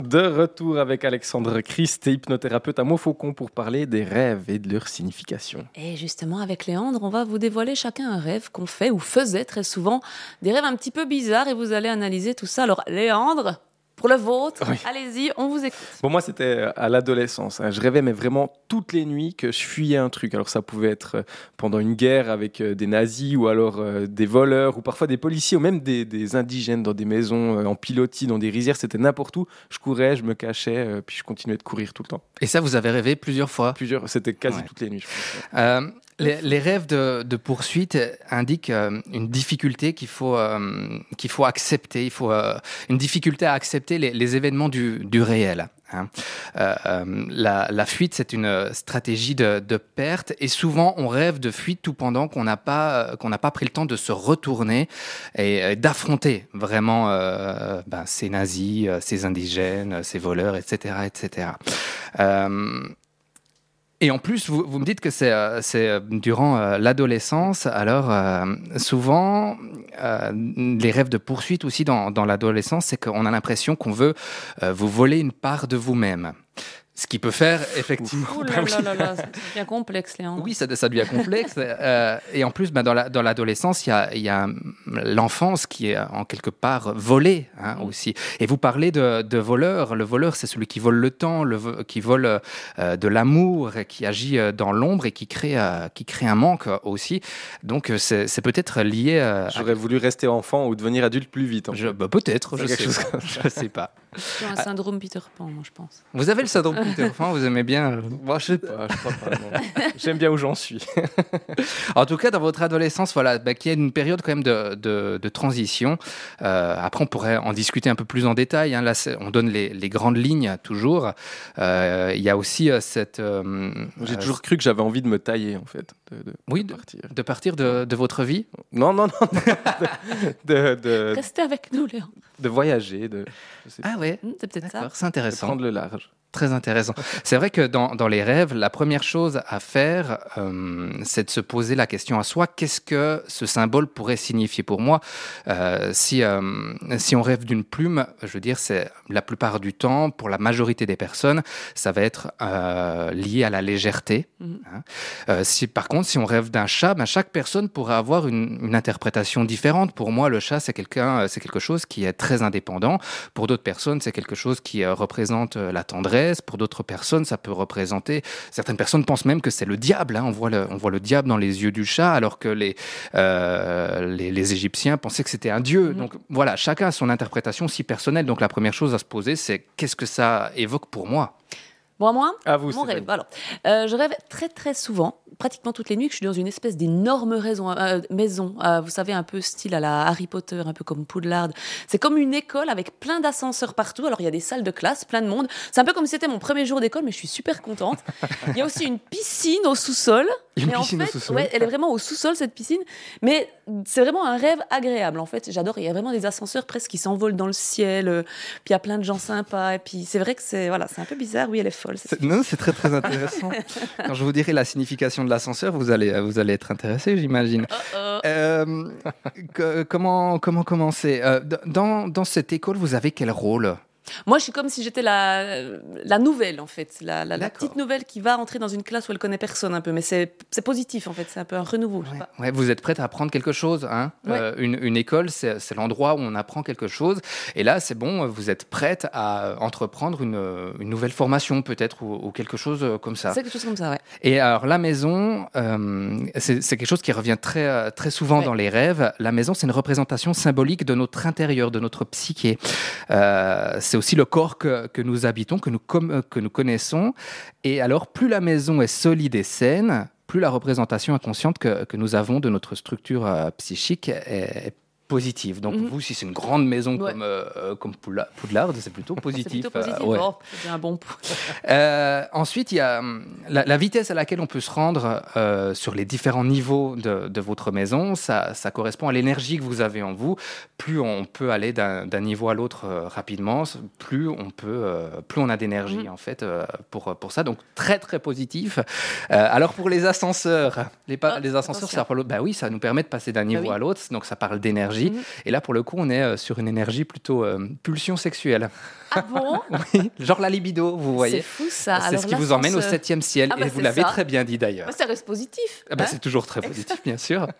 De retour avec Alexandre Christ, hypnothérapeute à Montfaucon pour parler des rêves et de leur signification. Et justement, avec Léandre, on va vous dévoiler chacun un rêve qu'on fait ou faisait très souvent. Des rêves un petit peu bizarres et vous allez analyser tout ça. Alors, Léandre, pour le vôtre, oui. Allez-y, on vous écoute. Bon, moi, c'était à l'adolescence. Je rêvais, mais vraiment toutes les nuits, que je fuyais un truc. Alors, ça pouvait être pendant une guerre avec des nazis ou alors des voleurs ou parfois des policiers ou même des indigènes dans des maisons en pilotis, dans des rizières. C'était n'importe où. Je courais, je me cachais, puis je continuais de courir tout le temps. Et ça, vous avez rêvé plusieurs fois? C'était quasi toutes les nuits, je pense. Les rêves de poursuite indiquent une difficulté qu'il faut accepter. Il faut une difficulté à accepter les événements du réel. La fuite, c'est une stratégie de perte, et souvent on rêve de fuite tout pendant qu'on n'a pas pris le temps de se retourner et d'affronter vraiment ces nazis, ces indigènes, ces voleurs, etc., etc. Et en plus, vous me dites que c'est durant l'adolescence. Alors, souvent, les rêves de poursuite aussi dans l'adolescence, c'est qu'on a l'impression qu'on veut vous voler une part de vous-même. Ce qui peut faire effectivement... Ouh là là là, ça devient complexe, Léandre. Oui, ça devient complexe. Et en plus, dans l'adolescence, il y a l'enfance qui est en quelque part volée aussi. Et vous parlez de voleur. Le voleur, c'est celui qui vole le temps, qui vole de l'amour, qui agit dans l'ombre et qui crée un manque aussi. Donc, c'est peut-être lié... J'aurais voulu rester enfant ou devenir adulte plus vite. Peut-être, je ne sais pas. C'est un syndrome Peter Pan, moi, je pense. Vous avez le syndrome Peter Pan, vous aimez bien Moi, je sais pas, je crois pas. J'aime bien où j'en suis. En tout cas, dans votre adolescence, voilà, qui est une période quand même de transition. Après, on pourrait en discuter un peu plus en détail. Là, on donne les grandes lignes toujours. Il y a aussi cette... J'ai toujours cru que j'avais envie de me tailler, en fait. De partir de votre vie. Non. Restez avec nous, Léon. De voyager. Ah ouais, c'est peut-être ça. C'est intéressant. De prendre le large. Très intéressant. C'est vrai que dans les rêves, la première chose à faire, c'est de se poser la question à soi, qu'est-ce que ce symbole pourrait signifier pour moi ? Si on rêve d'une plume, je veux dire, c'est la plupart du temps, pour la majorité des personnes, ça va être lié à la légèreté. Par contre, si on rêve d'un chat, chaque personne pourrait avoir une interprétation différente. Pour moi, le chat, c'est quelque chose qui est très indépendant. Pour d'autres personnes, c'est quelque chose qui représente la tendresse. Pour d'autres personnes, ça peut représenter... Certaines personnes pensent même que c'est le diable. On voit le diable dans les yeux du chat, alors que les Égyptiens pensaient que c'était un dieu. Donc voilà, chacun a son interprétation si personnelle. Donc la première chose à se poser, c'est qu'est-ce que ça évoque pour moi ? Bon, moi, mon rêve. Alors, je rêve très très souvent, pratiquement toutes les nuits, que je suis dans une espèce d'énorme maison. Vous savez, un peu style à la Harry Potter, un peu comme Poudlard. C'est comme une école avec plein d'ascenseurs partout. Alors, il y a des salles de classe, plein de monde. C'est un peu comme si c'était mon premier jour d'école, mais je suis super contente. Il y a aussi une piscine au sous-sol. Au sous-sol. Ouais, elle est vraiment au sous-sol, cette piscine. Mais c'est vraiment un rêve agréable, en fait. J'adore. Il y a vraiment des ascenseurs presque qui s'envolent dans le ciel. Puis il y a plein de gens sympas. Et puis c'est vrai que c'est un peu bizarre. Oui, elle est folle. C'est très très intéressant. Quand je vous dirai la signification de l'ascenseur, vous allez être intéressé, j'imagine. Comment commencer dans cette école, vous avez quel rôle ? Moi, je suis comme si j'étais la nouvelle, en fait. La petite nouvelle qui va entrer dans une classe où elle connaît personne un peu. Mais c'est positif, en fait. C'est un peu un renouveau. Je sais pas. Ouais, vous êtes prête à apprendre quelque chose. Une école, c'est l'endroit où on apprend quelque chose. Et là, c'est bon, vous êtes prête à entreprendre une nouvelle formation, peut-être, ou quelque chose comme ça. C'est quelque chose comme ça, ouais. Et alors, la maison, c'est quelque chose qui revient très, très souvent dans les rêves. La maison, c'est une représentation symbolique de notre intérieur, de notre psyché. C'est aussi le corps que nous habitons, que nous connaissons. Et alors, plus la maison est solide et saine, plus la représentation inconsciente que nous avons de notre structure psychique est positive. Donc vous, si c'est une grande maison comme Poudlard, c'est plutôt positif. C'est plutôt positif. C'est un bon point. Ensuite, il y a la vitesse à laquelle on peut se rendre sur les différents niveaux de votre maison. Ça correspond à l'énergie que vous avez en vous. Plus on peut aller d'un niveau à l'autre rapidement, plus on a d'énergie en fait pour ça. Donc très très positif. Alors pour les ascenseurs, les ascenseurs, ça nous permet de passer d'un niveau à l'autre. Donc ça parle d'énergie. énergie. Et là, pour le coup, on est sur une énergie plutôt pulsion sexuelle. Ah bon? Oui, genre la libido, vous voyez. C'est fou ça. C'est Alors, ce qui vous emmène au 7e ciel. Ah bah, et vous c'est l'avez ça. très bien dit d'ailleurs. Ça reste positif. Ah bah, hein. c'est toujours très positif, bien sûr.